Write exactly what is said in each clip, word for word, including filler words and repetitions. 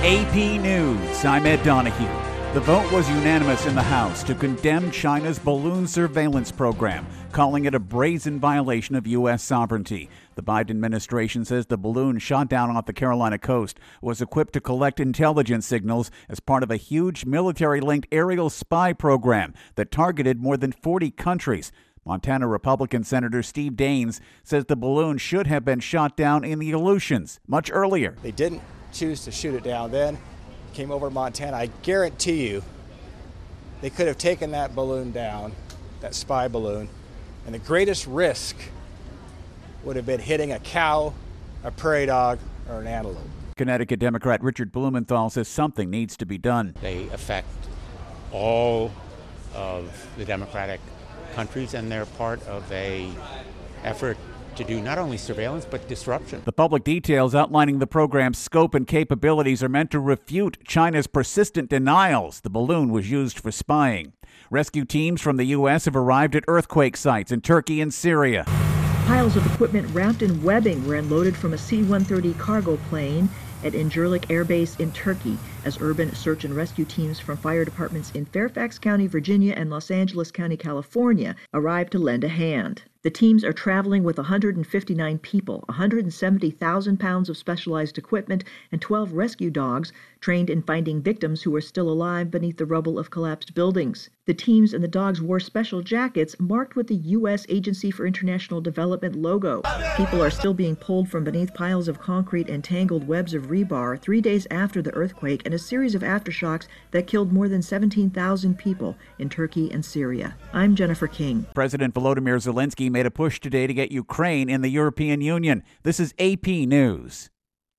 A P News, I'm Ed Donahue. The vote was unanimous in the House to condemn China's balloon surveillance program, calling it a brazen violation of U S sovereignty. The Biden administration says the balloon shot down off the Carolina coast was equipped to collect intelligence signals as part of a huge military-linked aerial spy program that targeted more than forty countries. Montana Republican Senator Steve Daines says the balloon should have been shot down in the Aleutians much earlier. They didn't choose to shoot it down then. Came over to Montana. I guarantee you they could have taken that balloon down, that spy balloon, and the greatest risk would have been hitting a cow, a prairie dog, or an antelope. Connecticut Democrat Richard Blumenthal says something needs to be done. They affect all of the Democratic countries, and they're part of a effort to do not only surveillance, but disruption. The public details outlining the program's scope and capabilities are meant to refute China's persistent denials the balloon was used for spying. Rescue teams from the U S have arrived at earthquake sites in Turkey and Syria. Piles of equipment wrapped in webbing were unloaded from a C one thirty cargo plane at Incirlik Air Base in Turkey as urban search and rescue teams from fire departments in Fairfax County, Virginia, and Los Angeles County, California, arrived to lend a hand. The teams are traveling with one hundred fifty-nine people, one hundred seventy thousand pounds of specialized equipment, and twelve rescue dogs trained in finding victims who are still alive beneath the rubble of collapsed buildings. The teams and the dogs wore special jackets marked with the U S Agency for International Development logo. People are still being pulled from beneath piles of concrete and tangled webs of rebar three days after the earthquake and a series of aftershocks that killed more than seventeen thousand people in Turkey and Syria. I'm Jennifer King. President Volodymyr Zelensky made a push today to get Ukraine in the European Union. This is A P News.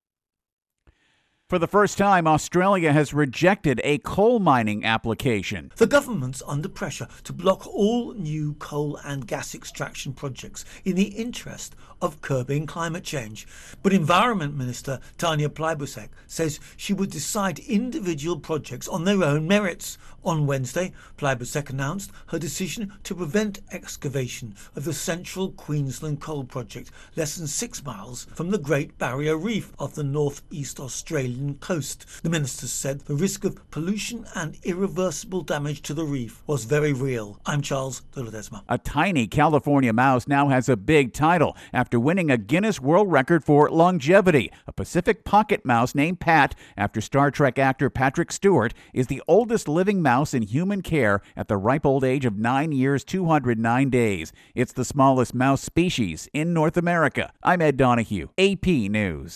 For the first time, Australia has rejected a coal mining application. The government's under pressure to block all new coal and gas extraction projects in the interest of curbing climate change. But Environment Minister Tanya Plibersek says she would decide individual projects on their own merits. On Wednesday, Plibersek announced her decision to prevent excavation of the Central Queensland coal project less than six miles from the Great Barrier Reef off the northeast Australian coast. The minister said the risk of pollution and irreversible damage to the reef was very real. I'm Charles de Ledesma. A tiny California mouse now has a big title after winning a Guinness World Record for longevity. A Pacific pocket mouse named Pat, after Star Trek actor Patrick Stewart, is the oldest living mouse in human care at the ripe old age of nine years, two hundred nine days. It's the smallest mouse species in North America. I'm Ed Donahue, A P News.